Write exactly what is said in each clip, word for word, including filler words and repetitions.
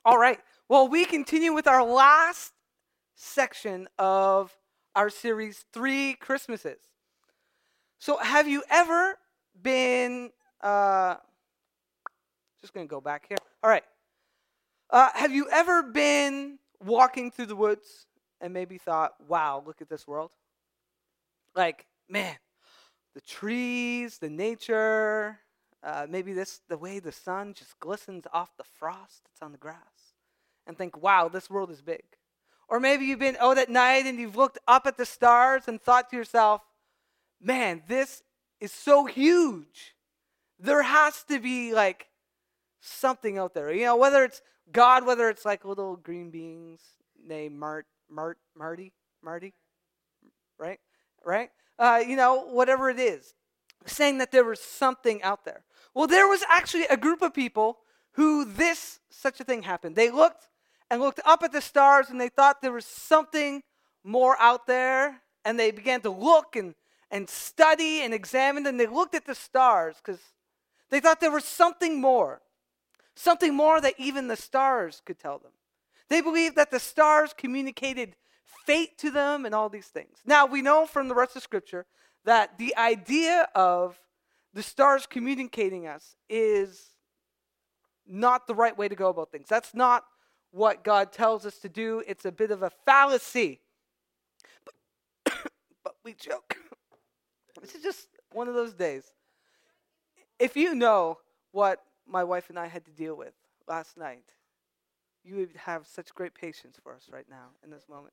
All right. Well, we continue with our last section of our series, Three Christmases. So have you ever been, uh, just going to go back here. All right. Uh, have you ever been walking through the woods and maybe thought, wow, look at this world? Like, man, the trees, the nature, uh, maybe this the way the sun just glistens off the frost that's on the grass. And think, wow, this world is big. Or maybe you've been out at night and you've looked up at the stars and thought to yourself, man, this is so huge. There has to be like something out there. You know, whether it's God, whether it's like little green beings named Mart, Mart, Marty, Marty, right? Right? Uh, you know, whatever it is, saying that there was something out there. Well, there was actually a group of people who this, such a thing happened. They looked and looked up at the stars and they thought there was something more out there, and they began to look and, and study and examine, and they looked at the stars because they thought there was something more, something more that even the stars could tell them. They believed that the stars communicated fate to them and all these things. Now, we know from the rest of Scripture that the idea of the stars communicating us is not the right way to go about things. That's not what God tells us to do. It's a bit of a fallacy. But, but we joke. This is just one of those days. If you know what my wife and I had to deal with last night, you would have such great patience for us right now in this moment.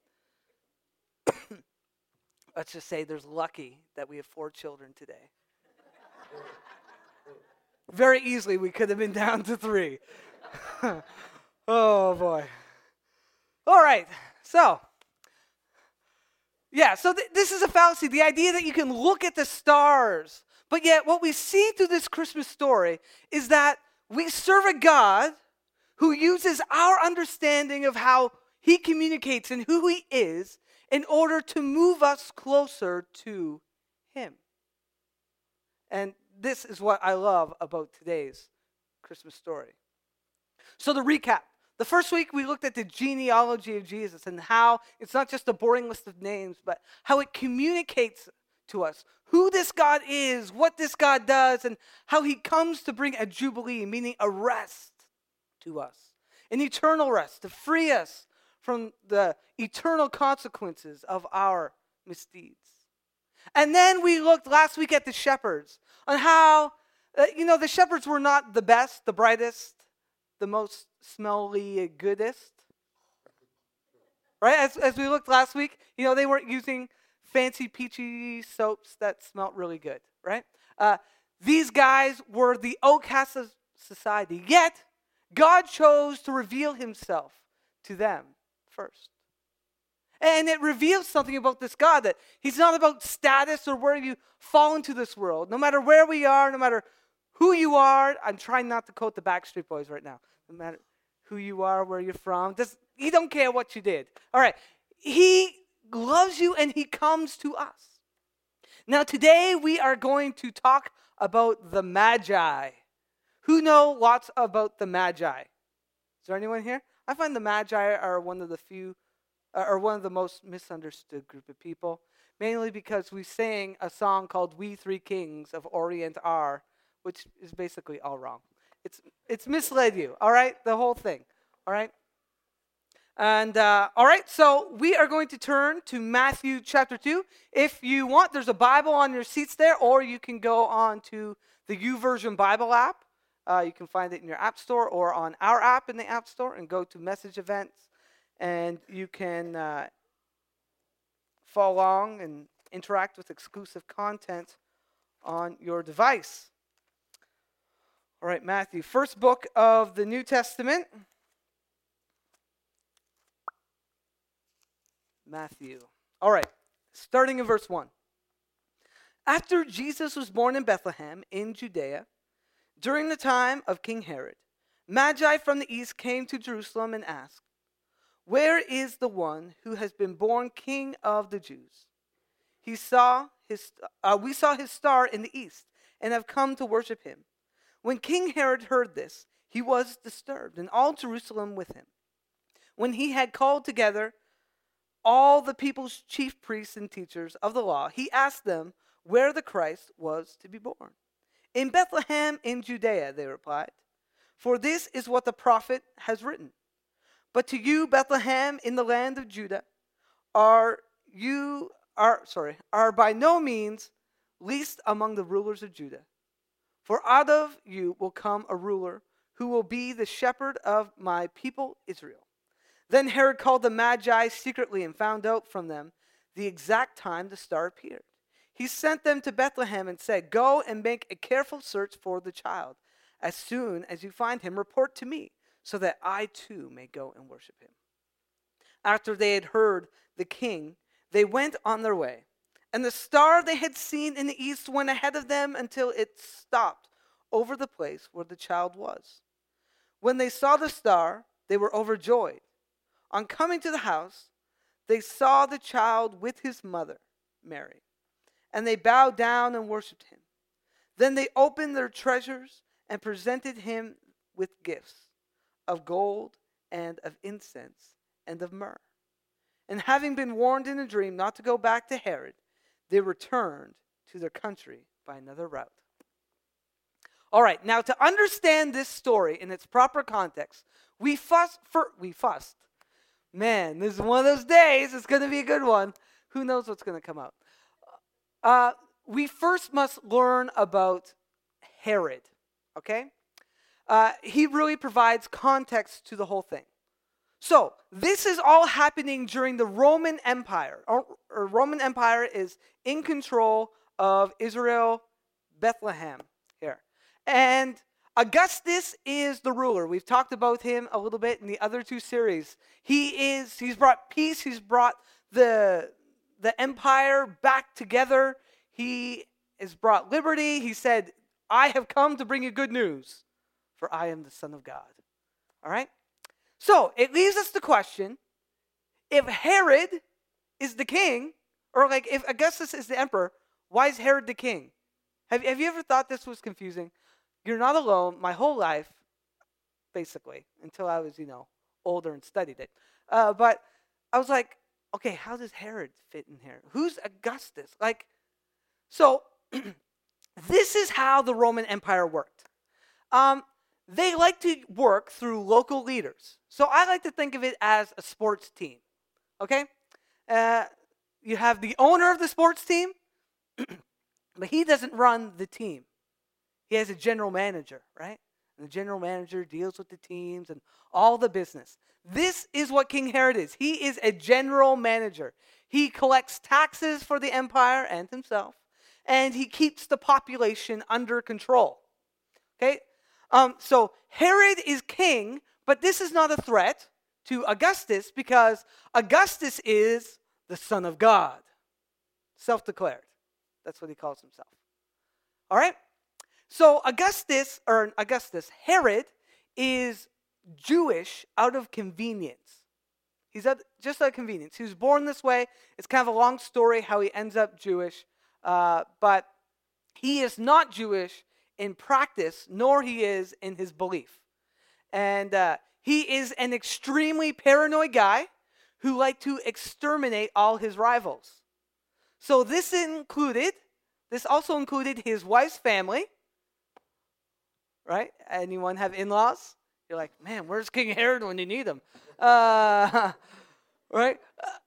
Let's just say there's lucky that we have four children today. Very easily we could have been down to three. Oh boy. All right. So, yeah, so th- this is a fallacy. The idea that you can look at the stars, but yet what we see through this Christmas story is that we serve a God who uses our understanding of how he communicates and who he is in order to move us closer to him. And this is what I love about today's Christmas story. So to recap, the first week we looked at the genealogy of Jesus and how it's not just a boring list of names, but how it communicates to us who this God is, what this God does, and how he comes to bring a jubilee, meaning a rest to us, an eternal rest to free us from the eternal consequences of our misdeeds. And then we looked last week at the shepherds, on how, uh, you know, the shepherds were not the best, the brightest, the most smelly, goodest. Right? As, as we looked last week, you know, they weren't using fancy peachy soaps that smelled really good, right? Uh, these guys were the outcasts of society, yet God chose to reveal himself to them first. And it reveals something about this God, that he's not about status or where you fall into this world. No matter where we are, no matter who you are, I'm trying not to quote the Backstreet Boys right now. No matter who you are, where you're from, just, he don't care what you did. All right, he loves you and he comes to us. Now today we are going to talk about the Magi. Who know lots about the Magi? Is there anyone here? I find the Magi are one of the few, uh, or one of the most misunderstood group of people, mainly because we sang a song called We Three Kings of Orient Are, which is basically all wrong. It's it's misled you, all right? The whole thing, all right? And, uh, all right, so we are going to turn to Matthew chapter two. If you want, there's a Bible on your seats there, or you can go on to the YouVersion Bible app. Uh, you can find it in your app store or on our app in the app store, and go to message events, and you can uh, follow along and interact with exclusive content on your device. All right, Matthew, first book of the New Testament. Matthew. All right, starting in verse one. After Jesus was born in Bethlehem in Judea, during the time of King Herod, Magi from the east came to Jerusalem and asked, "Where is the one who has been born King of the Jews? He saw his, uh, we saw his star in the east and have come to worship him." When King Herod heard this, he was disturbed, and all Jerusalem with him. When he had called together all the people's chief priests and teachers of the law, he asked them where the Christ was to be born. In Bethlehem in Judea, they replied, for this is what the prophet has written. But to you, Bethlehem, in the land of Judah, are you are sorry are by no means least among the rulers of Judah. For out of you will come a ruler who will be the shepherd of my people Israel. Then Herod called the Magi secretly and found out from them the exact time the star appeared. He sent them to Bethlehem and said, go and make a careful search for the child. As soon as you find him, report to me, so that I too may go and worship him. After they had heard the king, they went on their way. And the star they had seen in the east went ahead of them until it stopped over the place where the child was. When they saw the star, they were overjoyed. On coming to the house, they saw the child with his mother, Mary, and they bowed down and worshipped him. Then they opened their treasures and presented him with gifts of gold and of incense and of myrrh. And having been warned in a dream not to go back to Herod, they returned to their country by another route. All right, now to understand this story in its proper context, we fuss for, we fussed. Man, this is one of those days. It's going to be a good one. Who knows what's going to come out? Uh, we first must learn about Herod, okay? Uh, he really provides context to the whole thing. So, this is all happening during the Roman Empire. Or, or Roman Empire is in control of Israel, Bethlehem here. And Augustus is the ruler. We've talked about him a little bit in the other two series. He is, he's brought peace, he's brought the, the empire back together. He has brought liberty. He said, I have come to bring you good news, for I am the Son of God. All right? So, it leaves us the question, if Herod is the king, or like if Augustus is the emperor, why is Herod the king? Have, have you ever thought this was confusing? You're not alone. My whole life, basically, until I was, you know, older and studied it. Uh, but I was like, okay, how does Herod fit in here? Who's Augustus? Like, so this is how the Roman Empire worked. Um, they like to work through local leaders. So I like to think of it as a sports team, okay? Uh, you have the owner of the sports team, but he doesn't run the team. He has a general manager, right? And the general manager deals with the teams and all the business. This is what King Herod is. He is a general manager. He collects taxes for the empire and himself, and he keeps the population under control. Okay? Um, so Herod is king, but this is not a threat to Augustus because Augustus is the Son of God. Self-declared. That's what he calls himself. All right? So Augustus, or Augustus, Herod is Jewish out of convenience. He's at, just out of convenience. He was born this way. It's kind of a long story how he ends up Jewish. Uh, but he is not Jewish in practice, nor he is in his belief. And uh, he is an extremely paranoid guy who liked to exterminate all his rivals. So this included, this also included his wife's family. Right? Anyone have in-laws? You're like, man, where's King Herod when you need him? Uh, right?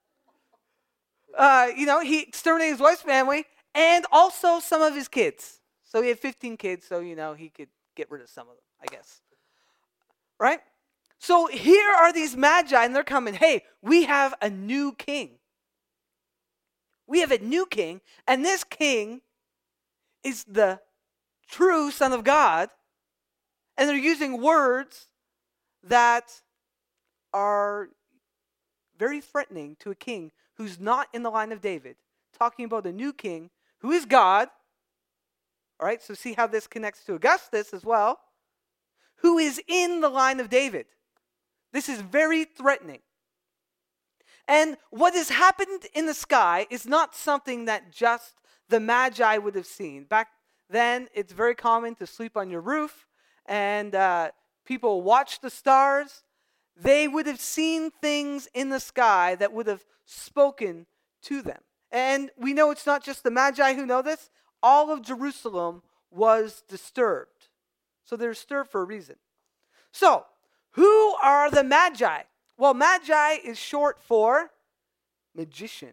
Uh, you know, he exterminated his wife's family and also some of his kids. So he had fifteen kids, so, you know, he could get rid of some of them, I guess. Right? So here are these magi, and they're coming, hey, we have a new king. We have a new king, and this king is the true Son of God. And they're using words that are very threatening to a king who's not in the line of David, talking about a new king who is God. All right, so see how this connects to Augustus as well, who is in the line of David. This is very threatening. And what has happened in the sky is not something that just the Magi would have seen. Back then, it's very common to sleep on your roof. And uh, people watched the stars, they would have seen things in the sky that would have spoken to them. And we know it's not just the Magi who know this. All of Jerusalem was disturbed. So they're disturbed for a reason. So, who are the Magi? Well, Magi is short for magician.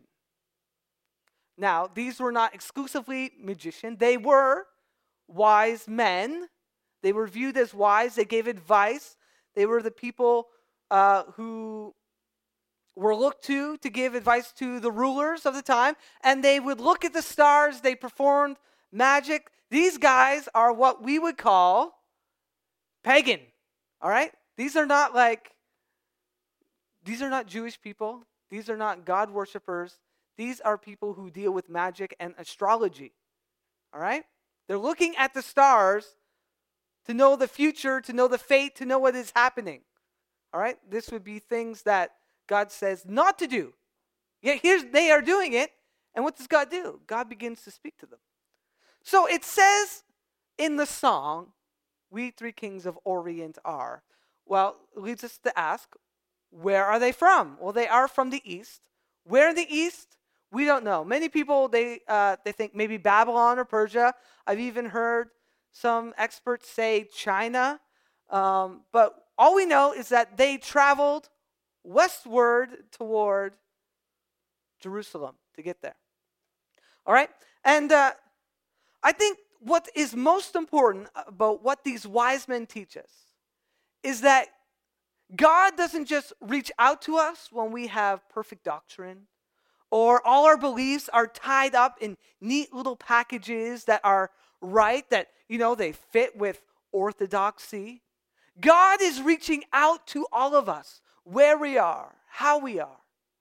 Now, these were not exclusively magician. They were wise men. They were viewed as wise. They gave advice. They were the people uh, who were looked to to give advice to the rulers of the time. And they would look at the stars. They performed magic. These guys are what we would call pagan. All right? These are not like, these are not Jewish people. These are not God worshipers. These are people who deal with magic and astrology. All right? They're looking at the stars to know the future, to know the fate, to know what is happening. All right? This would be things that God says not to do. Yet here's they are doing it. And what does God do? God begins to speak to them. So it says in the song, "We three kings of Orient are." Well, it leads us to ask, where are they from? Well, they are from the east. Where in the east? We don't know. Many people, they uh, they think maybe Babylon or Persia. I've even heard some experts say China. Um, but all we know is that they traveled westward toward Jerusalem to get there. All right? And uh, I think what is most important about what these wise men teach us is that God doesn't just reach out to us when we have perfect doctrine, or all our beliefs are tied up in neat little packages that are right, that, you know, they fit with orthodoxy. God is reaching out to all of us, where we are, how we are.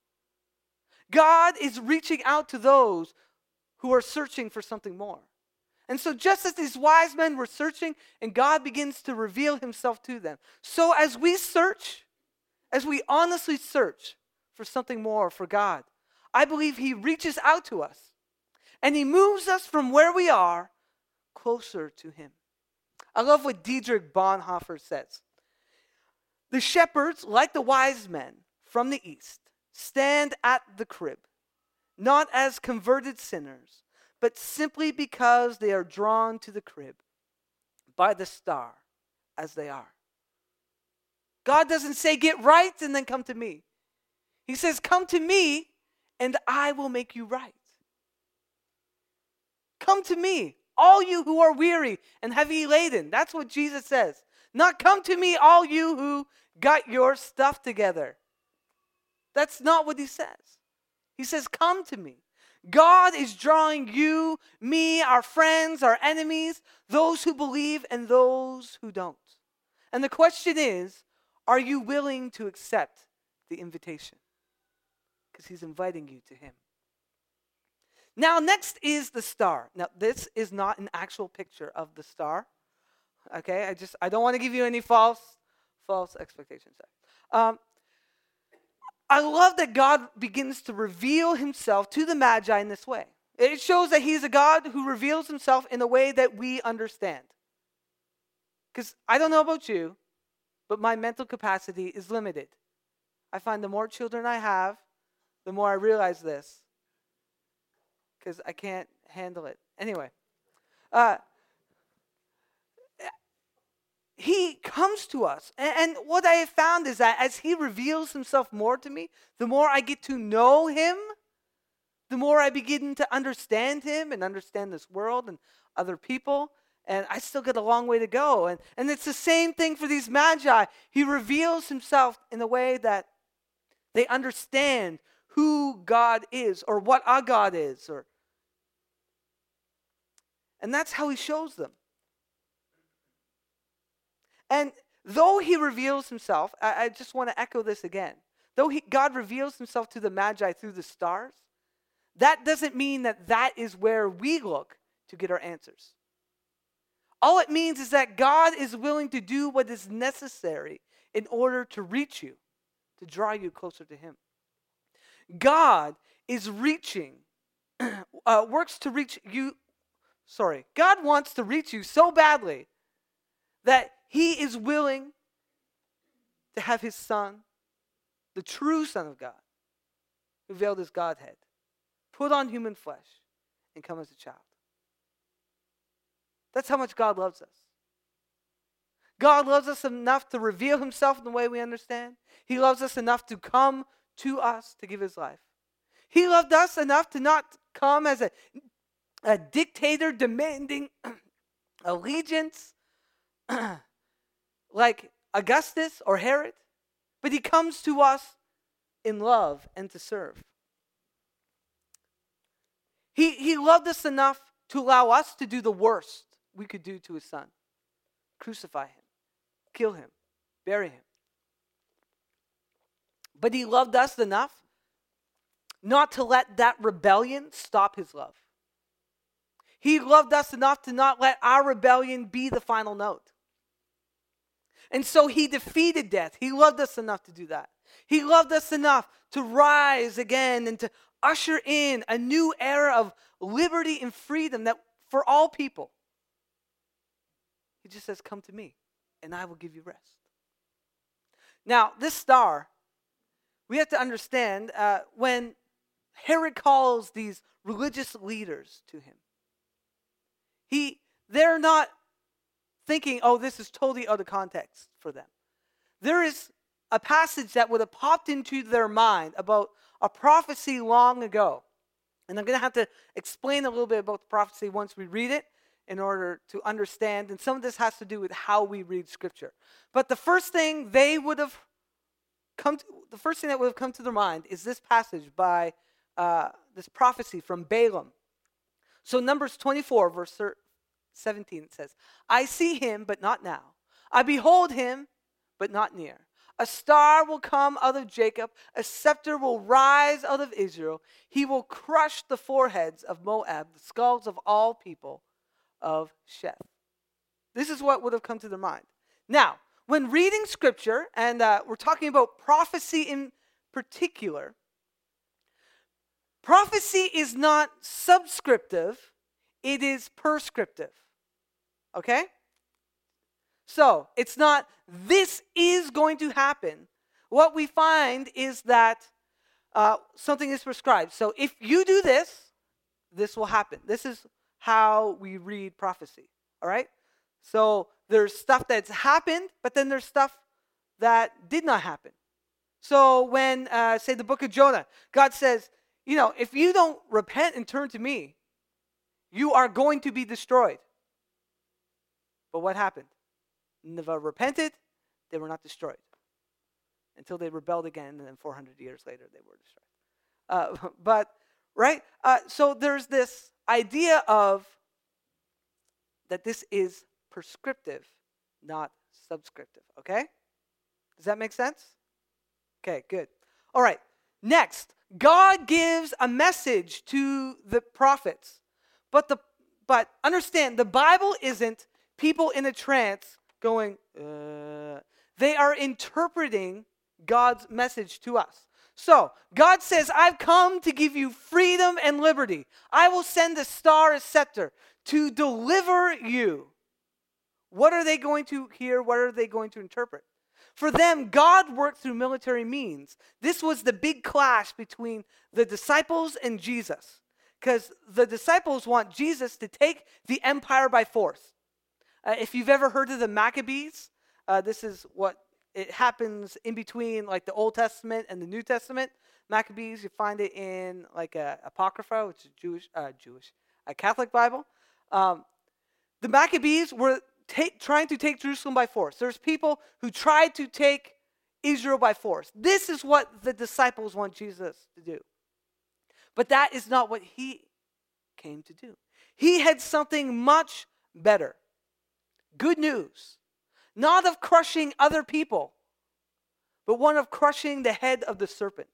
God is reaching out to those who are searching for something more. And so just as these wise men were searching and God begins to reveal himself to them, so as we search, as we honestly search for something more for God, I believe he reaches out to us and he moves us from where we are closer to him. I love what Dietrich Bonhoeffer says. The shepherds, like the wise men from the east, stand at the crib, not as converted sinners, but simply because they are drawn to the crib by the star as they are. God doesn't say, get right and then come to me. He says, come to me and I will make you right. Come to me, all you who are weary and heavy laden. That's what Jesus says. Not come to me, all you who got your stuff together. That's not what he says. He says, come to me. God is drawing you, me, our friends, our enemies, those who believe and those who don't. And the question is, are you willing to accept the invitation? Because he's inviting you to him. Now, next is the star. Now, this is not an actual picture of the star. Okay, I just, I don't want to give you any false, false expectations. Um, I love that God begins to reveal himself to the Magi in this way. It shows that he's a God who reveals himself in a way that we understand. Because I don't know about you, but my mental capacity is limited. I find the more children I have, the more I realize this. Because I can't handle it. Anyway. Uh, He comes to us. And what I have found is that as he reveals himself more to me, the more I get to know him, the more I begin to understand him and understand this world and other people. And I still got a long way to go. And, and it's the same thing for these Magi. He reveals himself in a way that they understand who God is or what our God is. Or, and that's how he shows them. And though he reveals himself, I, I just want to echo this again. Though he, God reveals himself to the Magi through the stars, that doesn't mean that that is where we look to get our answers. All it means is that God is willing to do what is necessary in order to reach you, to draw you closer to him. God is reaching, uh, works to reach you, sorry, God wants to reach you so badly that he is willing to have his Son, the true Son of God, who veiled his Godhead, put on human flesh, and come as a child. That's how much God loves us. God loves us enough to reveal himself in the way we understand. He loves us enough to come to us to give his life. He loved us enough to not come as a, a dictator demanding allegiance like Augustus or Herod, but he comes to us in love and to serve. He, he loved us enough to allow us to do the worst we could do to his Son. Crucify him, kill him, bury him. But he loved us enough not to let that rebellion stop his love. He loved us enough to not let our rebellion be the final note. And so he defeated death. He loved us enough to do that. He loved us enough to rise again and to usher in a new era of liberty and freedom that for all people. He just says, come to me and I will give you rest. Now, this star, we have to understand uh, when Herod calls these religious leaders to him, he, they're not thinking, oh, this is totally out of context for them. There is a passage that would have popped into their mind about a prophecy long ago. And I'm going to have to explain a little bit about the prophecy once we read it in order to understand. And some of this has to do with how we read Scripture. But the first thing they would have come to, the first thing that would have come to their mind is this passage by uh, this prophecy from Balaam. So Numbers twenty-four, verse seventeen, it says, I see him, but not now. I behold him, but not near. A star will come out of Jacob. A scepter will rise out of Israel. He will crush the foreheads of Moab, the skulls of all people of Sheth. This is what would have come to their mind. Now, when reading Scripture, and uh, we're talking about prophecy in particular, prophecy is not subscriptive, it is prescriptive. Okay? So, it's not, this is going to happen. What we find is that uh, something is prescribed. So, if you do this, this will happen. This is how we read prophecy. All right? So, there's stuff that's happened, but then there's stuff that did not happen. So, when, uh, say, the book of Jonah, God says, you know, if you don't repent and turn to me, you are going to be destroyed. But what happened? Nineveh repented, they were not destroyed. Until they rebelled again, and then four hundred years later, they were destroyed. Uh, but, right? Uh, so there's this idea of that this is prescriptive, not subscriptive. Okay? Does that make sense? Okay, good. All right. Next, God gives a message to the prophets. But the but understand, the Bible isn't people in a trance going, uh, they are interpreting God's message to us. So, God says, I've come to give you freedom and liberty. I will send a star, a scepter, to deliver you. What are they going to hear? What are they going to interpret? For them, God worked through military means. This was the big clash between the disciples and Jesus. Because the disciples want Jesus to take the empire by force. Uh, if you've ever heard of the Maccabees, uh, this is what it happens in between like the Old Testament and the New Testament. Maccabees, you find it in like a Apocrypha, which is Jewish, uh, Jewish, a Catholic Bible. Um, the Maccabees were ta- trying to take Jerusalem by force. There's people who tried to take Israel by force. This is what the disciples want Jesus to do. But that is not what he came to do. He had something much better. Good news. Not of crushing other people, but one of crushing the head of the serpent.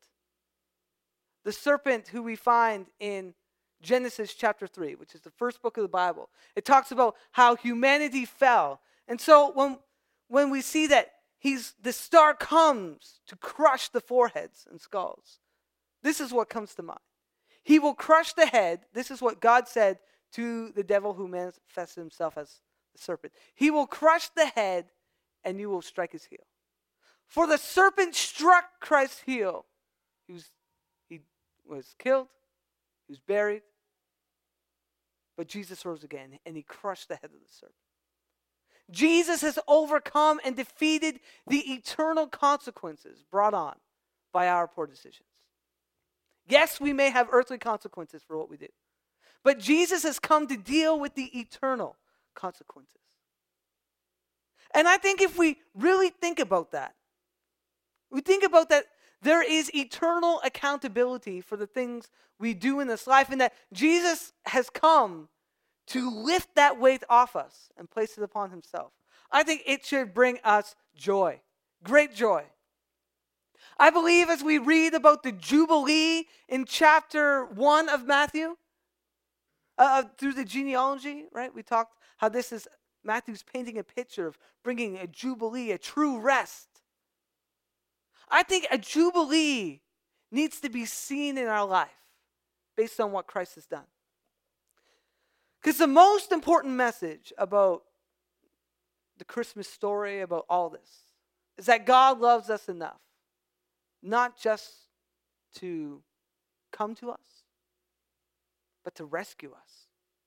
The serpent who we find in Genesis chapter three, which is the first book of the Bible. It talks about how humanity fell. And so when, when we see that he's the star comes to crush the foreheads and skulls, this is what comes to mind. He will crush the head. This is what God said to the devil who manifested himself as the serpent. He will crush the head and you will strike his heel. For the serpent struck Christ's heel. He was, he was killed. He was buried. But Jesus rose again, and he crushed the head of the serpent. Jesus has overcome and defeated the eternal consequences brought on by our poor decisions. Yes, we may have earthly consequences for what we do, but Jesus has come to deal with the eternal consequences. And I think if we really think about that, we think about that there is eternal accountability for the things we do in this life, and that Jesus has come to lift that weight off us and place it upon himself. I think it should bring us joy, great joy. I believe as we read about the Jubilee in chapter one of Matthew, uh, through the genealogy, right? We talked how this is, Matthew's painting a picture of bringing a Jubilee, a true rest. I think a Jubilee needs to be seen in our life based on what Christ has done. Because the most important message about the Christmas story, about all this, is that God loves us enough, not just to come to us, but to rescue us.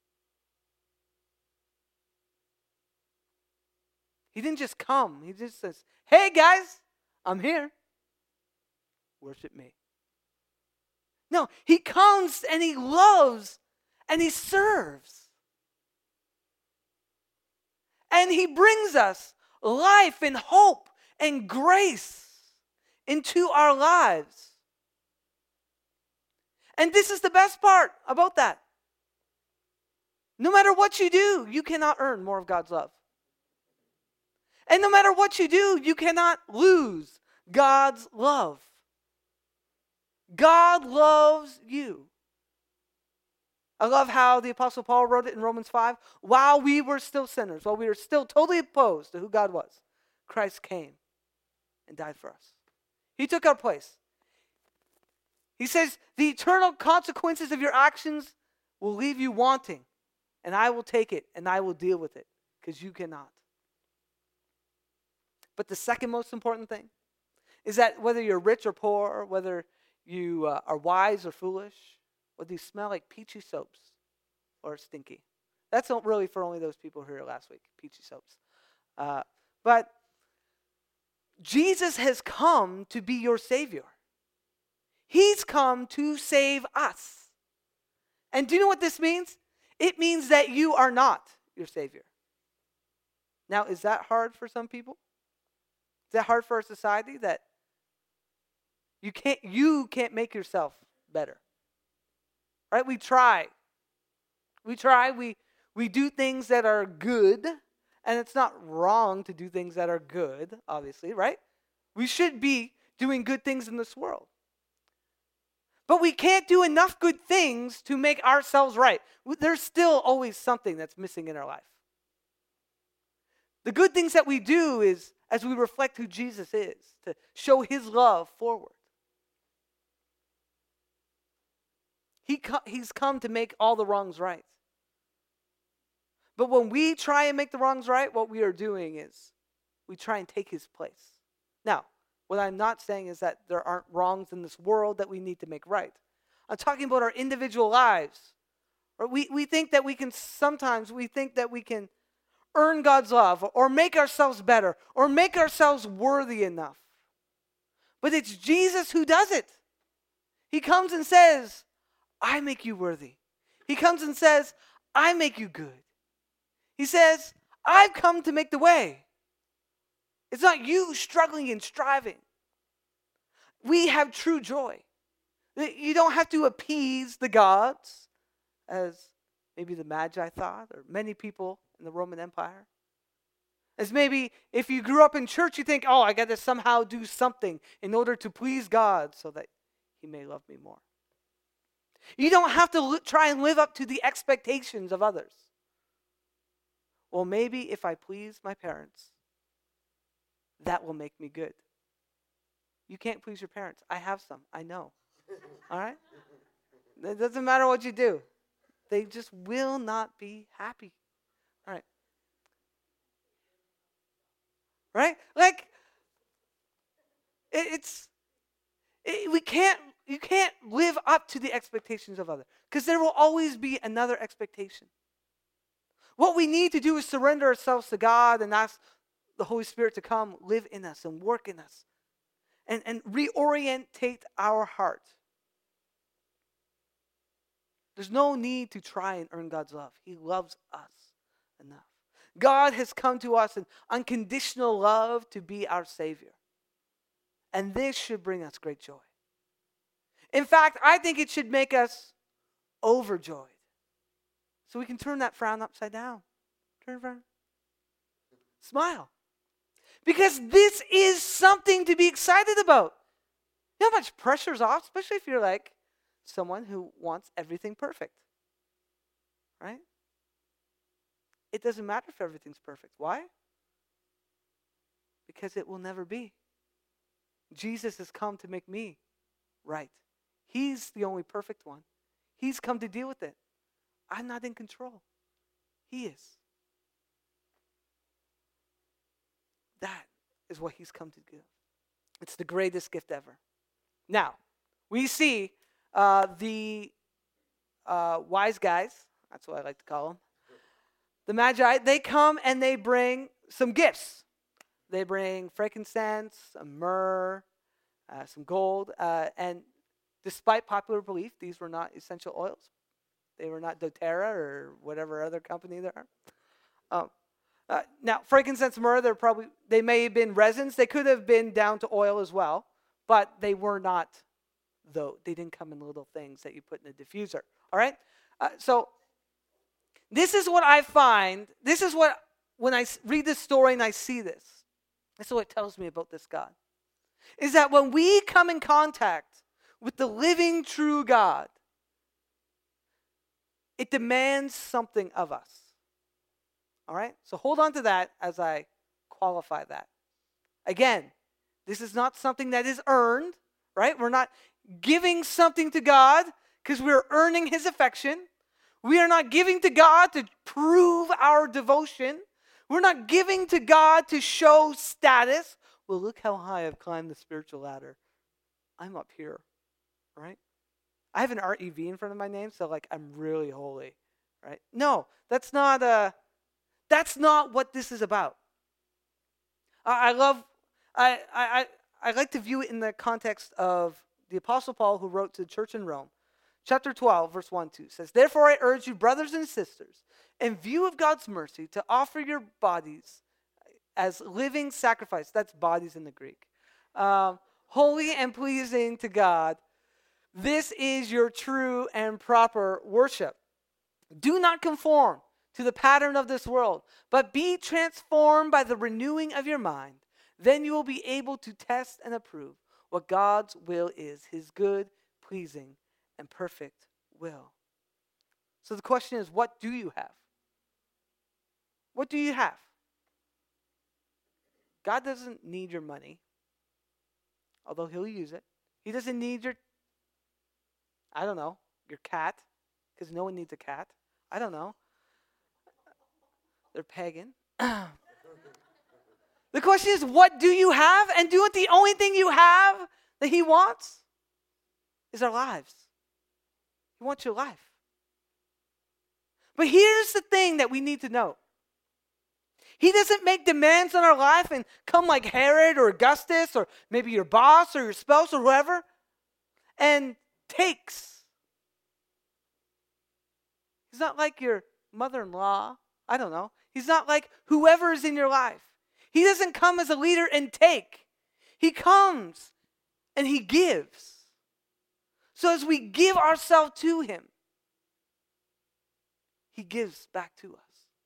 He didn't just come. He just says, hey guys, I'm here. Worship me. No, he comes and he loves and he serves. And he brings us life and hope and grace into our lives. And this is the best part about that. No matter what you do, you cannot earn more of God's love. And no matter what you do, you cannot lose God's love. God loves you. I love how the Apostle Paul wrote it in Romans five. While we were still sinners, while we were still totally opposed to who God was, Christ came and died for us. He took our place. He says, the eternal consequences of your actions will leave you wanting, and I will take it and I will deal with it, because you cannot. But the second most important thing is that whether you're rich or poor, whether you uh, are wise or foolish, whether you smell like peachy soaps or stinky. That's not really for only those people who were here last week, peachy soaps. Uh, but Jesus has come to be your Savior. He's come to save us. And do you know what this means? It means that you are not your Savior. Now, is that hard for some people? Is that hard for our society, that you can't you can't make yourself better? Right? We try. We try. We we do things that are good, and it's not wrong to do things that are good, obviously, right? We should be doing good things in this world. But we can't do enough good things to make ourselves right. There's still always something that's missing in our life. The good things that we do is as we reflect who Jesus is, to show his love forward. He co- he's come to make all the wrongs right. But when we try and make the wrongs right, what we are doing is we try and take his place. Now, what I'm not saying is that there aren't wrongs in this world that we need to make right. I'm talking about our individual lives. Or we, we think that we can, sometimes we think that we can earn God's love or make ourselves better or make ourselves worthy enough. But it's Jesus who does it. He comes and says, I make you worthy. He comes and says, I make you good. He says, I've come to make the way. It's not you struggling and striving. We have true joy. You don't have to appease the gods, as maybe the Magi thought, or many people in the Roman Empire. As maybe if you grew up in church, you think, oh, I got to somehow do something in order to please God so that he may love me more. You don't have to li- try and live up to the expectations of others. Well, maybe if I please my parents, that will make me good. You can't please your parents. I have some. I know. All right? It doesn't matter what you do. They just will not be happy. All right. Right? Like, It, it's it, we can't you can't live up to the expectations of others because there will always be another expectation. What we need to do is surrender ourselves to God and ask the Holy Spirit to come live in us and work in us and, and reorientate our heart. There's no need to try and earn God's love. He loves us enough. God has come to us in unconditional love to be our Savior. And this should bring us great joy. In fact, I think it should make us overjoyed. So we can turn that frown upside down. Turn it around. Smile. Because this is something to be excited about. You know how much pressure's off, especially if you're like someone who wants everything perfect. Right? It doesn't matter if everything's perfect. Why? Because it will never be. Jesus has come to make me right. He's the only perfect one. He's come to deal with it. I'm not in control. He is. That is what he's come to do. It's the greatest gift ever. Now, we see uh, the uh, wise guys, that's what I like to call them, the Magi, they come and they bring some gifts. They bring frankincense, a myrrh, uh, some gold, uh, and despite popular belief, these were not essential oils. They were not doTERRA or whatever other company there are. Um, uh, now, frankincense, myrrh, they're probably they may have been resins. They could have been down to oil as well, but they were not. Though they didn't come in little things that you put in a diffuser. All right. Uh, so this is what I find. This is what when I read this story and I see this. This is what it tells me about this God. Is that when we come in contact with the living, true God, it demands something of us. All right? So hold on to that as I qualify that. Again, this is not something that is earned, right? We're not giving something to God because we're earning his affection. We are not giving to God to prove our devotion. We're not giving to God to show status. Well, look how high I've climbed the spiritual ladder. I'm up here, right? I have an R E V in front of my name, so like I'm really holy, right? No, that's not uh, that's not what this is about. I, I love, I, I I like to view it in the context of the Apostle Paul, who wrote to the church in Rome. Chapter twelve, verse one, two says, "Therefore I urge you, brothers and sisters, in view of God's mercy, to offer your bodies as living sacrifice." That's bodies in the Greek. Um, "holy and pleasing to God. This is your true and proper worship. Do not conform to the pattern of this world, but be transformed by the renewing of your mind. Then you will be able to test and approve what God's will is, his good, pleasing, and perfect will." So the question is, what do you have? What do you have? God doesn't need your money, although he'll use it. He doesn't need your, I don't know, your cat, because no one needs a cat. I don't know. They're pagan. The question is, what do you have? And do it the only thing you have that he wants is our lives. He wants your life. But here's the thing that we need to know. He doesn't make demands on our life and come like Herod or Augustus or maybe your boss or your spouse or whoever and takes. He's not like your mother-in-law. I don't know. He's not like whoever is in your life. He doesn't come as a leader and take. He comes and he gives. So as we give ourselves to him, he gives back to us.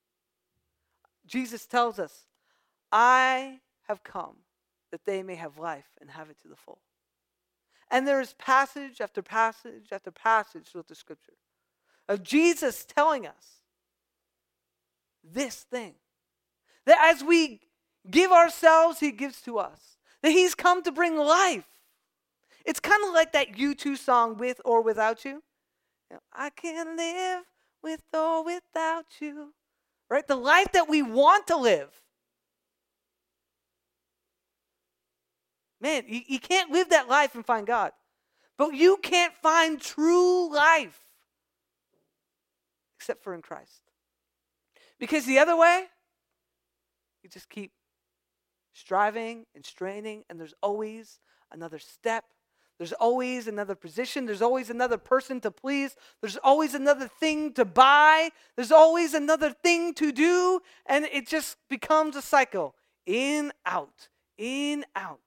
Jesus tells us, "I have come that they may have life and have it to the full." And there is passage after passage after passage throughout the scripture of Jesus telling us this thing. That as we give ourselves, he gives to us. That he's come to bring life. It's kind of like that U two song, With or Without You. You know, I can live with or without you. Right? The life that we want to live. Man, you, you can't live that life and find God. But you can't find true life except for in Christ. Because the other way, you just keep striving and straining, and there's always another step. There's always another position. There's always another person to please. There's always another thing to buy. There's always another thing to do. And it just becomes a cycle. In, out, in, out.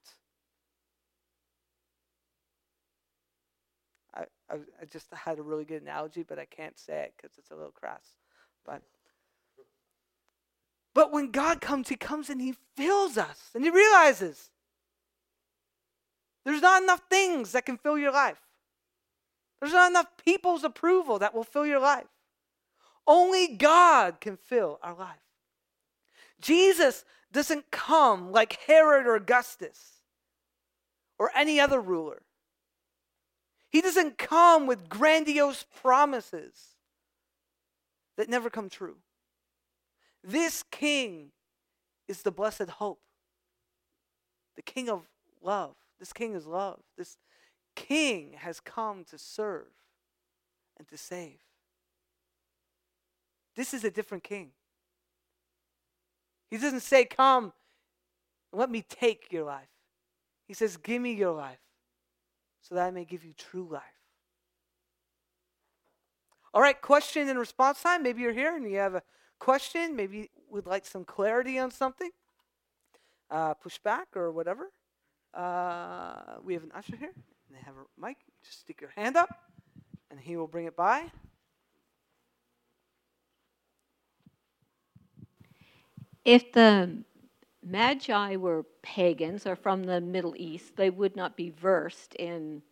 I, I, I just had a really good analogy, but I can't say it because it's a little crass. But, but when God comes, he comes and he fills us. And he realizes there's not enough things that can fill your life. There's not enough people's approval that will fill your life. Only God can fill our life. Jesus doesn't come like Herod or Augustus or any other ruler. He doesn't come with grandiose promises that never come true. This king is the blessed hope. The king of love. This king is love. This king has come to serve and to save. This is a different king. He doesn't say, come, let me take your life. He says, give me your life so that I may give you true life. All right, question and response time. Maybe you're here and you have a question. Maybe you would like some clarity on something. Uh, push back or whatever. Uh, we have an usher here. And they have a mic. Just stick your hand up and he will bring it by. If the Magi were pagans or from the Middle East, they would not be versed in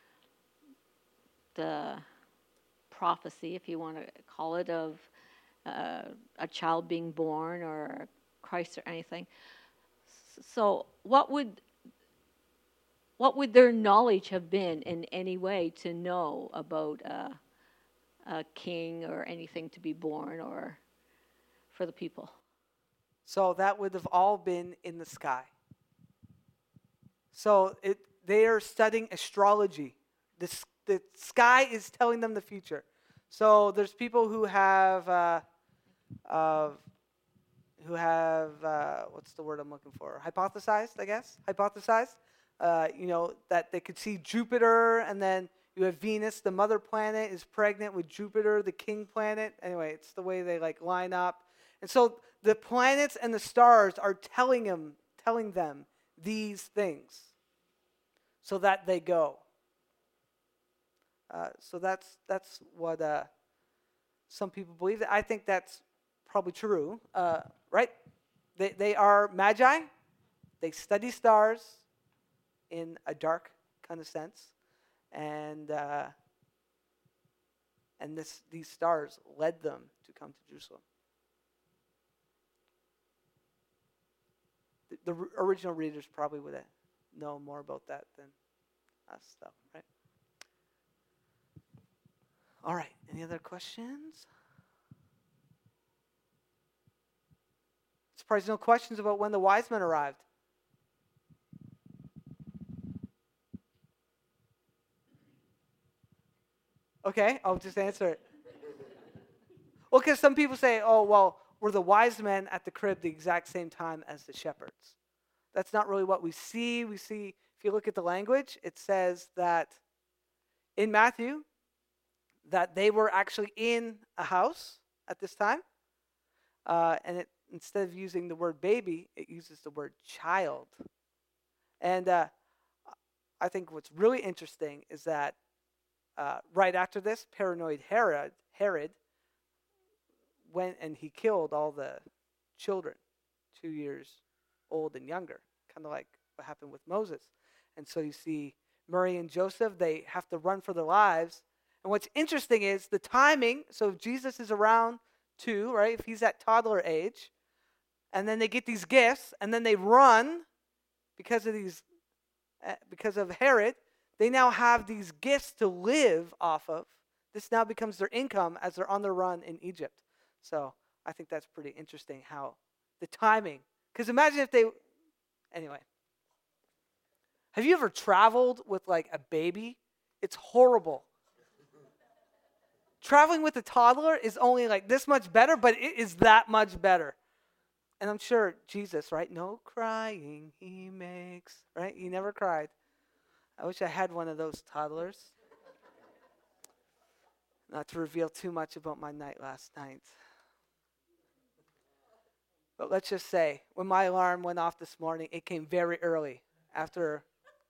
the prophecy, if you want to call it, of uh, a child being born or Christ or anything. So what would what would their knowledge have been in any way to know about a, a king or anything to be born or for the people? So that would have all been in the sky. So it, they are studying astrology. The, the sky is telling them the future. So there's people who have, uh, uh, who have, uh, what's the word I'm looking for? Hypothesized, I guess. Hypothesized. Uh, you know, that they could see Jupiter, and then you have Venus, the mother planet, is pregnant with Jupiter, the king planet. Anyway, it's the way they like line up. And so the planets and the stars are telling them, telling them these things so that they go. Uh, so that's that's what uh, some people believe. I think that's probably true, uh, right? They they are magi. They study stars in a dark kind of sense, and uh, and this these stars led them to come to Jerusalem. The original readers probably would know more about that than us, though, right? All right, any other questions? Surprised no questions about when the wise men arrived. Okay, I'll just answer it. Well, because some people say, oh, well, were the wise men at the crib the exact same time as the shepherds? That's not really what we see. We see, if you look at the language, it says that in Matthew, that they were actually in a house at this time. Uh, and it, instead of using the word baby, it uses the word child. And uh, I think what's really interesting is that uh, right after this, paranoid Herod, Herod went and he killed all the children, two years old and younger, kind of like what happened with Moses. And so you see Mary and Joseph, they have to run for their lives. And what's interesting is the timing. So if Jesus is around two, right, if he's at toddler age, and then they get these gifts, and then they run because of these, uh, because of Herod, they now have these gifts to live off of. This now becomes their income as they're on their run in Egypt. So I think that's pretty interesting how the timing, because imagine if they, anyway. Have you ever traveled with like a baby? It's horrible. Traveling with a toddler is only like this much better, but it is that much better. And I'm sure Jesus, right? No crying he makes, right? He never cried. I wish I had one of those toddlers. Not to reveal too much about my night last night. But let's just say, when my alarm went off this morning, it came very early after,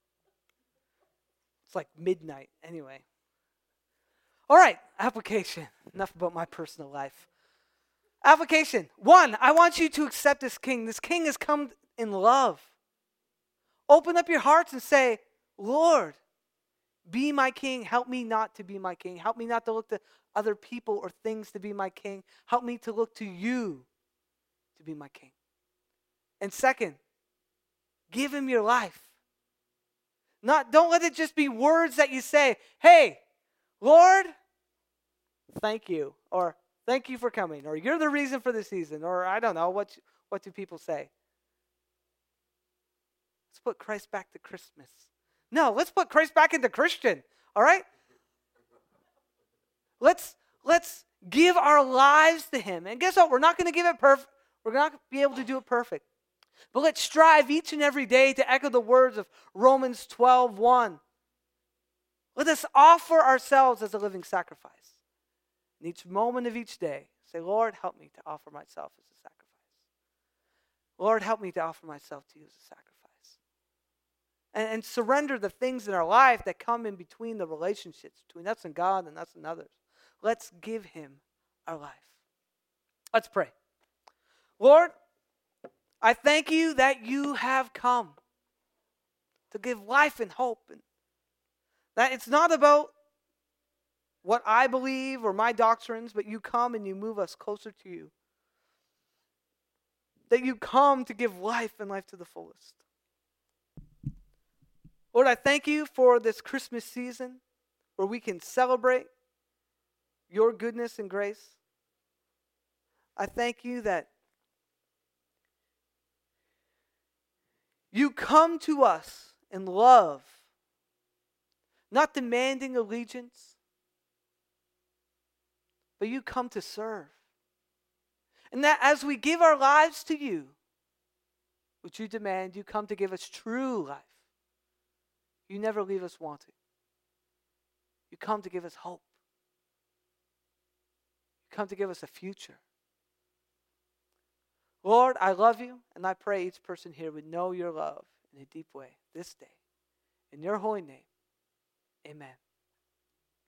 it's like midnight anyway. All right, application. Enough about my personal life. Application. One, I want you to accept this king. This king has come in love. Open up your hearts and say, Lord, be my king. Help me not to be my king. Help me not to look to other people or things to be my king. Help me to look to you to be my king. And second, give him your life. Not, don't let it just be words that you say, hey, Lord, thank you, or thank you for coming, or you're the reason for the season, or I don't know, what, what do people say? Let's put Christ back to Christmas. No, let's put Christ back into Christian, all right? Let's, let's give our lives to him. And guess what? We're not going to give it perfect. We're not going to be able to do it perfect. But let's strive each and every day to echo the words of Romans twelve one. Let us offer ourselves as a living sacrifice. In each moment of each day, say, Lord, help me to offer myself as a sacrifice. Lord, help me to offer myself to you as a sacrifice. And, and surrender the things in our life that come in between the relationships between us and God and us and others. Let's give him our life. Let's pray. Lord, I thank you that you have come to give life and hope, and that it's not about what I believe or my doctrines, but you come and you move us closer to you. That you come to give life and life to the fullest. Lord, I thank you for this Christmas season where we can celebrate your goodness and grace. I thank you that you come to us in love, not demanding allegiance, but you come to serve. And that as we give our lives to you, which you demand, you come to give us true life. You never leave us wanting. You come to give us hope. You come to give us a future. Lord, I love you, and I pray each person here would know your love in a deep way this day. In your holy name, amen.